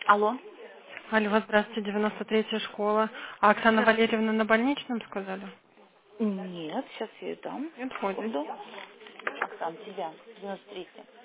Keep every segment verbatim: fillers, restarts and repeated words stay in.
Алло. Алло, здравствуйте, девяносто третья школа. А Оксана Да. Валерьевна на больничном, сказали? Нет, сейчас я ее дам. Нет, ходит. Секунду. Оксан, тебя. девяносто три.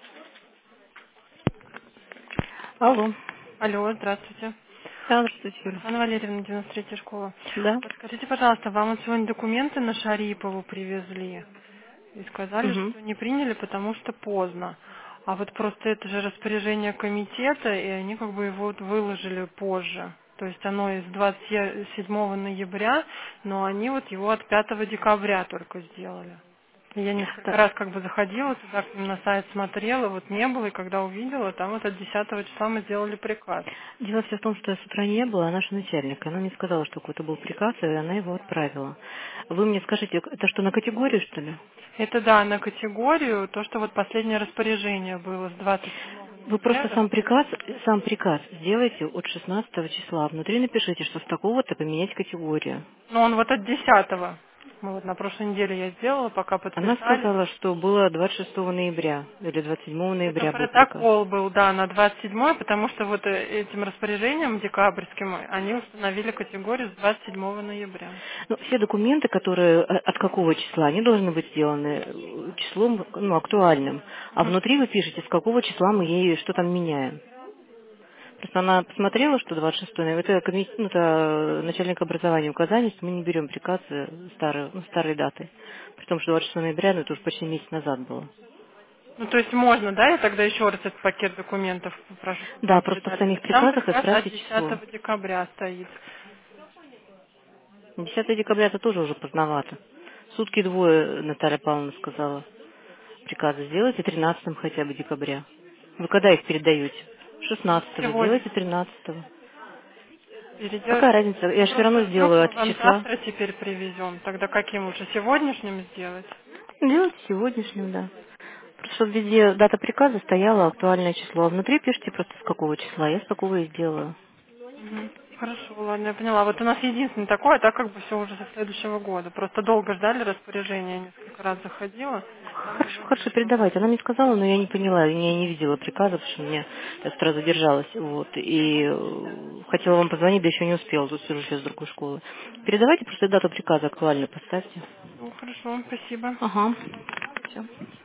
Алло. Алло, здравствуйте. Да, здравствуйте, Юля. Оксана Валерьевна, девяносто третья школа. Да. Вот скажите, пожалуйста, вам вот сегодня документы на Шарипову привезли и сказали, Угу. что не приняли, потому что поздно. А вот просто это же распоряжение комитета, и они как бы его вот выложили позже. То есть оно из двадцать седьмого ноября, но они вот его от пятого декабря только сделали. И я несколько Так, раз как бы заходила туда, к ним на сайт смотрела, вот не было, и когда увидела, там вот от десятого числа мы сделали приказ. дело все в том, что я с утра не было, а наша начальник, она мне сказала, что какой-то был приказ, и она его отправила. Вы мне скажите, это что, на категорию, что ли? Это да, на категорию, то, что вот последнее распоряжение было с двадцать седьмого Вы ноября, просто сам приказ, распоряжение. сам приказ сделайте от шестнадцатого числа. Внутри напишите, что с такого-то поменять категорию. Но он вот от десятого. Мы вот на прошлой неделе я сделала, пока Она подписали. сказала, что было двадцать шестого ноября или двадцать седьмого Это ноября был приказ. протокол был, да, на двадцать седьмое, потому что вот э, этим распоряжением декабрьским они установили категорию с двадцать седьмого ноября. Ну, все документы, которые э, от какого числа, они должны быть сделаны э, числом ну, актуальным. А Мгм. внутри вы пишете, с какого числа мы ей что там меняем. Просто она посмотрела, что двадцать шестого ноября, это, коми- ну, это начальник образования указаний, что мы не берем приказы старые, ну, старой даты. При том, что двадцать шестого ноября, ну, это уже почти месяц назад было. Ну, то есть можно, да, я тогда еще раз этот пакет документов попрошу, чтобы Да, вам просто в передали. То самих есть там приказах приказ от исправьте число. десятого декабря стоит. десятого декабря это тоже уже поздновато. Сутки двое, Наталья Павловна сказала. Приказы сделайте тринадцатого хотя бы декабря. Вы когда их передаете? шестнадцатого, Сегодня сделайте тринадцатого. переделать. Какая разница? Я же все равно Просто вдруг сделаю мы от вам числа. завтра теперь привезем. Тогда каким лучше? Сегодняшним сделать? Делайте сегодняшним, да. Просто чтобы везде дата приказа стояла, актуальное число. А внутри пишите просто с какого числа. Я с такого и сделаю. Мгм. Хорошо, ладно, я поняла. Вот у нас единственное такое, а так как бы все уже со следующего года. Просто долго ждали распоряжения, я несколько раз заходила, там Хорошо, его хорошо, не было. передавайте. Она мне сказала, но я не поняла, я не видела приказа, потому что у меня я с утра задержалась. Вот, и э, хотела вам позвонить, да еще не успела, тут сижу сейчас с другой школы. Передавайте просто дату приказа актуальную поставьте. Ну, хорошо, спасибо. Ага. Все.